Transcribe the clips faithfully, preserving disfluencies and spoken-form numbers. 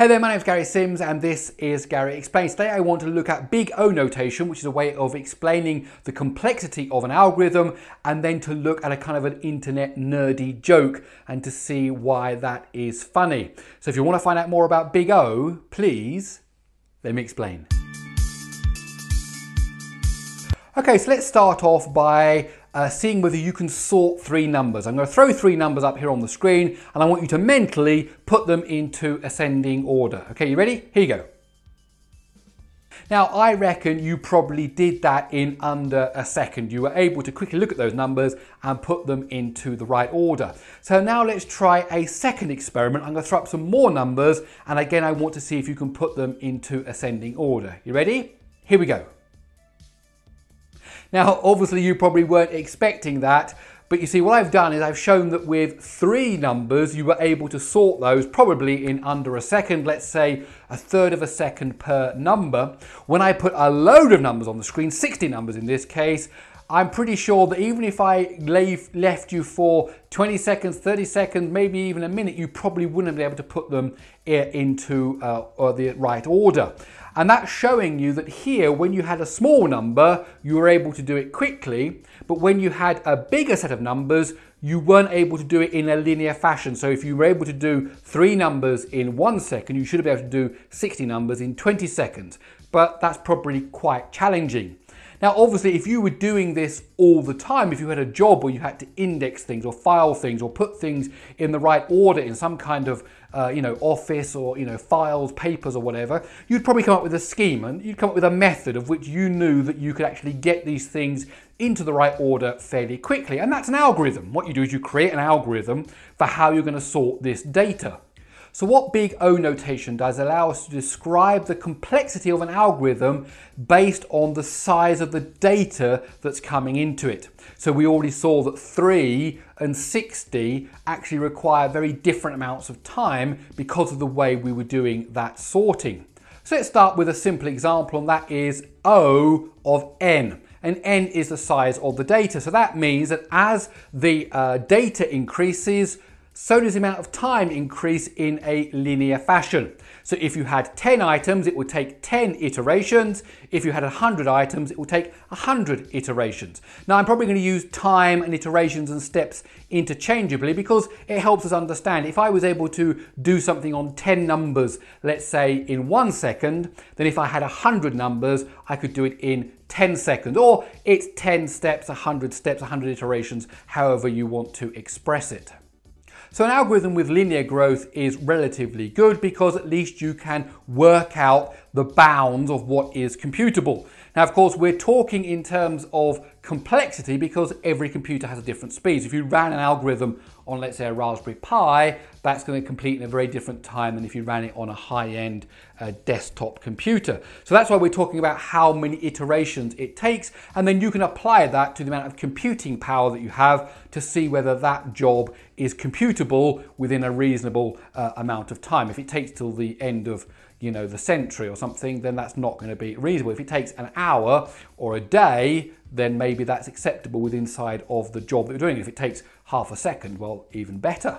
Hey there, my name is Gary Sims and this is Gary Explains. Today I want to look at big O notation, which is a way of explaining the complexity of an algorithm, and then to look at a kind of an internet nerdy joke and to see why that is funny. So if you want to find out more about big O, please let me explain. Okay, so let's start off by uh, seeing whether you can sort three numbers. I'm going to throw three numbers up here on the screen and I want you to mentally put them into ascending order. Okay, you ready? Here you go. Now, I reckon you probably did that in under a second. You were able to quickly look at those numbers and put them into the right order. So now let's try a second experiment. I'm going to throw up some more numbers and again I want to see if you can put them into ascending order. You ready? Here we go. Now, obviously you probably weren't expecting that, but you see what I've done is I've shown that with three numbers, you were able to sort those probably in under a second, let's say a third of a second per number. When I put a load of numbers on the screen, sixty numbers in this case, I'm pretty sure that even if I left you for twenty seconds, thirty seconds, maybe even a minute, you probably wouldn't be able to put them into uh, the right order. And that's showing you that here, when you had a small number, you were able to do it quickly, but when you had a bigger set of numbers, you weren't able to do it in a linear fashion. So if you were able to do three numbers in one second, you should be able to do sixty numbers in twenty seconds, but that's probably quite challenging. Now, obviously, if you were doing this all the time, if you had a job where you had to index things or file things or put things in the right order in some kind of, uh, you know, office or, you know, files, papers or whatever, you'd probably come up with a scheme and you'd come up with a method of which you knew that you could actually get these things into the right order fairly quickly. And that's an algorithm. What you do is you create an algorithm for how you're going to sort this data. So what big O notation does allow us to describe the complexity of an algorithm based on the size of the data that's coming into it. So we already saw that three and sixty actually require very different amounts of time because of the way we were doing that sorting. So let's start with a simple example, and that is O of n. And n is the size of the data. So that means that as the uh, data increases, so does the amount of time increase in a linear fashion. So if you had ten items, it would take ten iterations. If you had one hundred items, it would take one hundred iterations. Now, I'm probably going to use time and iterations and steps interchangeably because it helps us understand. If I was able to do something on ten numbers, let's say in one second, then if I had one hundred numbers, I could do it in ten seconds, or it's ten steps, one hundred steps, one hundred iterations, however you want to express it. So an algorithm with linear growth is relatively good because at least you can work out the bounds of what is computable. Now, of course, we're talking in terms of complexity because every computer has a different speed. So if you ran an algorithm on, let's say, a Raspberry Pi, that's going to complete in a very different time than if you ran it on a high-end uh, desktop computer. So that's why we're talking about how many iterations it takes, and then you can apply that to the amount of computing power that you have to see whether that job is computable within a reasonable uh, amount of time. If it takes till the end of you know, the century or something, then that's not going to be reasonable. If it takes an hour or a day, then maybe that's acceptable within inside of the job that you're doing. If it takes half a second, well, even better.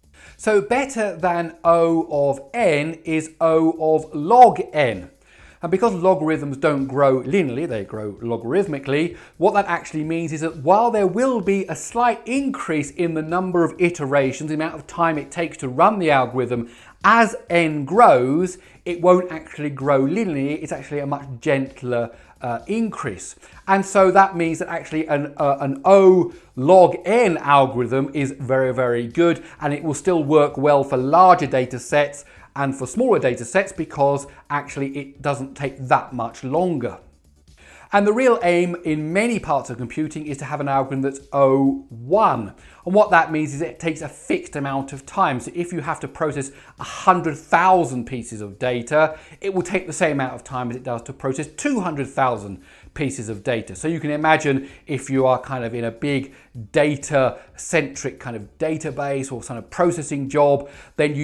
So better than O of n is O of log n. And because logarithms don't grow linearly, they grow logarithmically, what that actually means is that while there will be a slight increase in the number of iterations, the amount of time it takes to run the algorithm, as n grows, it won't actually grow linearly, it's actually a much gentler uh, increase. And so that means that actually an, uh, an O log n algorithm is very, very good, and it will still work well for larger data sets and for smaller data sets because actually it doesn't take that much longer. And the real aim in many parts of computing is to have an algorithm that's O one. And what that means is it takes a fixed amount of time. So if you have to process one hundred thousand pieces of data, it will take the same amount of time as it does to process two hundred thousand pieces of data. So you can imagine if you are kind of in a big data-centric kind of database or kind of processing job, then you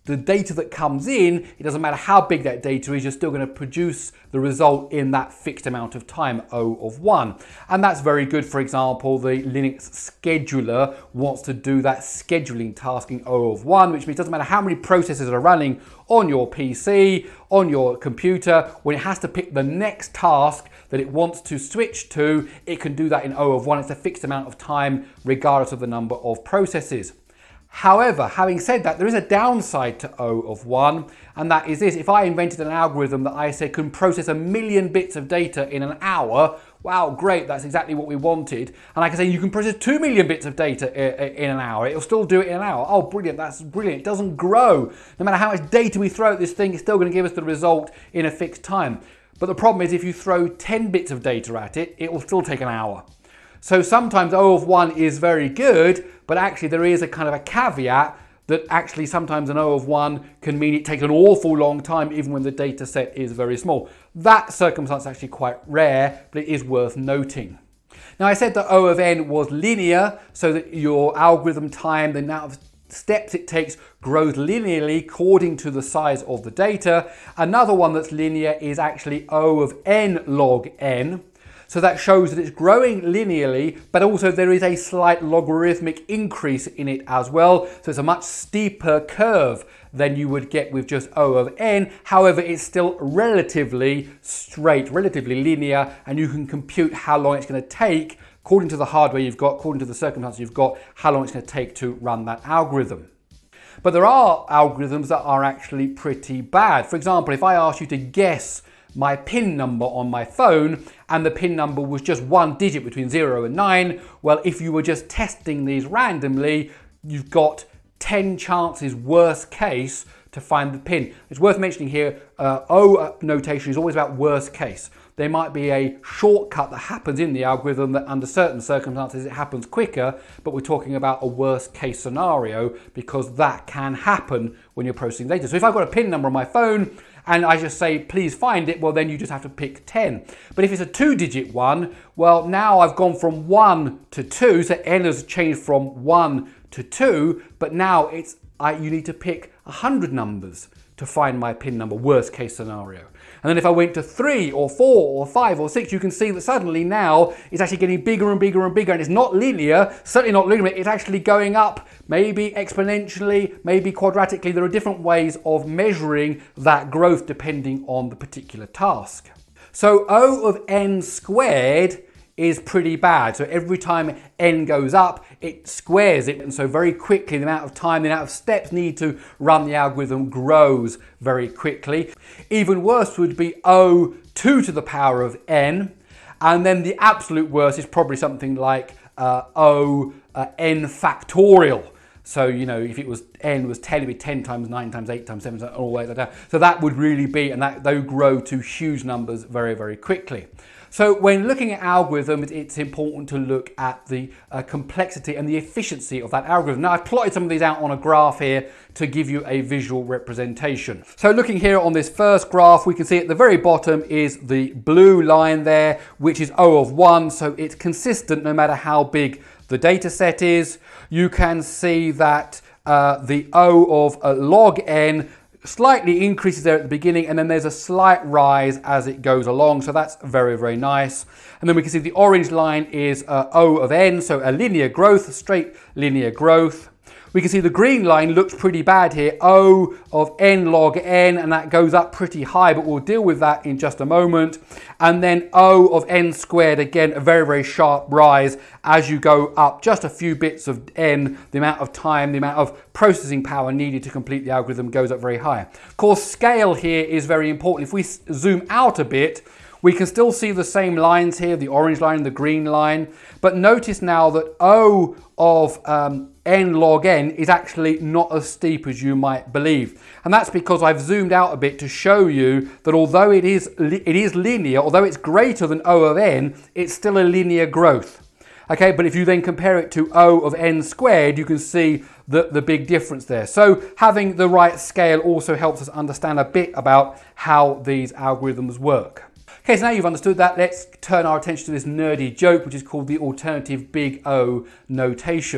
the data that comes in, it doesn't matter how big that data is, you're still going to produce the result in that fixed amount of time, O of one. And that's very good. For example, the Linux scheduler wants to do that scheduling task in O of one, which means it doesn't matter how many processes are running on your P C, on your computer, when it has to pick the next task that it wants to switch to, it can do that in O of one. It's a fixed amount of time regardless of the number of processes. However, having said that, there is a downside to O of one, and that is this. If I invented an algorithm that I said can process a million bits of data in an hour, wow, great, that's exactly what we wanted. And I can say you can process two million bits of data in an hour. It'll still do it in an hour. Oh, brilliant, that's brilliant. It doesn't grow. No matter how much data we throw at this thing, it's still going to give us the result in a fixed time. But the problem is if you throw ten bits of data at it, it will still take an hour. So sometimes O of one is very good, but actually there is a kind of a caveat that actually sometimes an O of one can mean it takes an awful long time even when the data set is very small. That circumstance is actually quite rare, but it is worth noting. Now I said that O of n was linear, so that your algorithm time, the amount of steps it takes, grows linearly according to the size of the data. Another one that's linear is actually O of n log n. So that shows that it's growing linearly, but also there is a slight logarithmic increase in it as well. So it's a much steeper curve than you would get with just O of n. However, it's still relatively straight, relatively linear, and you can compute how long it's going to take, according to the hardware you've got, according to the circumstances you've got, how long it's going to take to run that algorithm. But there are algorithms that are actually pretty bad. For example, if I asked you to guess my PIN number on my phone and the PIN number was just one digit between zero and nine, well, if you were just testing these randomly, you've got ten chances worst case to find the PIN. It's worth mentioning here, uh, O notation is always about worst case. There might be a shortcut that happens in the algorithm that under certain circumstances it happens quicker, but we're talking about a worst case scenario because that can happen when you're processing data. So if I've got a PIN number on my phone and I just say, please find it, well, then you just have to pick ten. But if it's a two digit one, well, now I've gone from one to two, so n has changed from one to two, but now it's I, you need to pick one hundred numbers to find my PIN number, worst case scenario. And then if I went to three or four or five or six, you can see that suddenly now it's actually getting bigger and bigger and bigger, and it's not linear, certainly not linear, it's actually going up, maybe exponentially, maybe quadratically. There are different ways of measuring that growth depending on the particular task. So O of n squared is pretty bad. So every time n goes up, it squares it. And so very quickly, the amount of time, the amount of steps needed to run the algorithm grows very quickly. Even worse would be O two to the power of n. And then the absolute worst is probably something like uh, O uh, n factorial. So, you know, if it was n was ten, it'd be ten times nine times eight times seven, all the way down. So that would really be, and that they would grow to huge numbers very, very quickly. So when looking at algorithms, it's important to look at the uh, complexity and the efficiency of that algorithm. Now, I've plotted some of these out on a graph here to give you a visual representation. So looking here on this first graph, we can see at the very bottom is the blue line there, which is O of one. So it's consistent no matter how big the data set is. You can see that uh, the O of uh, log n slightly increases there at the beginning, and then there's a slight rise as it goes along. So that's very, very nice. And then we can see the orange line is uh, O of n, so a linear growth, straight linear growth. We can see the green line looks pretty bad here, O of n log n, and that goes up pretty high, but we'll deal with that in just a moment. And then O of n squared, again, a very, very sharp rise as you go up just a few bits of n, the amount of time, the amount of processing power needed to complete the algorithm goes up very high. Of course, scale here is very important. If we zoom out a bit, we can still see the same lines here, the orange line and the green line, but notice now that O of um, n log n is actually not as steep as you might believe. And that's because I've zoomed out a bit to show you that although it is, it is linear, although it's greater than O of n, it's still a linear growth. Okay, but if you then compare it to O of n squared, you can see the, the big difference there. So having the right scale also helps us understand a bit about how these algorithms work. Okay, so now you've understood that, let's turn our attention to this nerdy joke, which is called the alternative big O notation.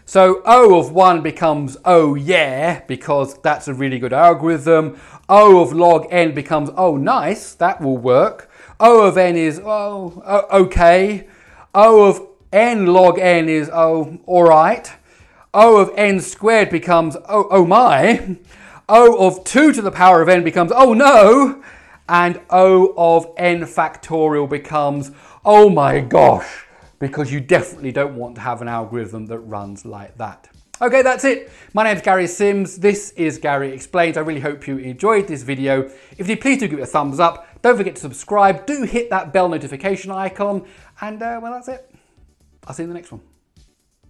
So O of one becomes oh yeah, because that's a really good algorithm. O of log n becomes oh nice, that will work. O of n is oh, oh okay. O of n log n is oh alright. O of n squared becomes oh, oh my. O of two to the power of n becomes oh no. And O of n factorial becomes oh my gosh, because you definitely don't want to have an algorithm that runs like that. Okay, that's it. My name's Gary Sims. This is Gary Explains. I really hope you enjoyed this video. If you please do give it a thumbs up. Don't forget to subscribe. Do hit that bell notification icon. And uh, well, that's it. I'll see you in the next one.